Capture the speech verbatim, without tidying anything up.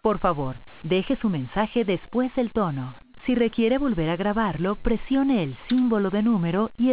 Por favor, deje su mensaje después del tono. Si requiere volver a grabarlo, presione el símbolo de número y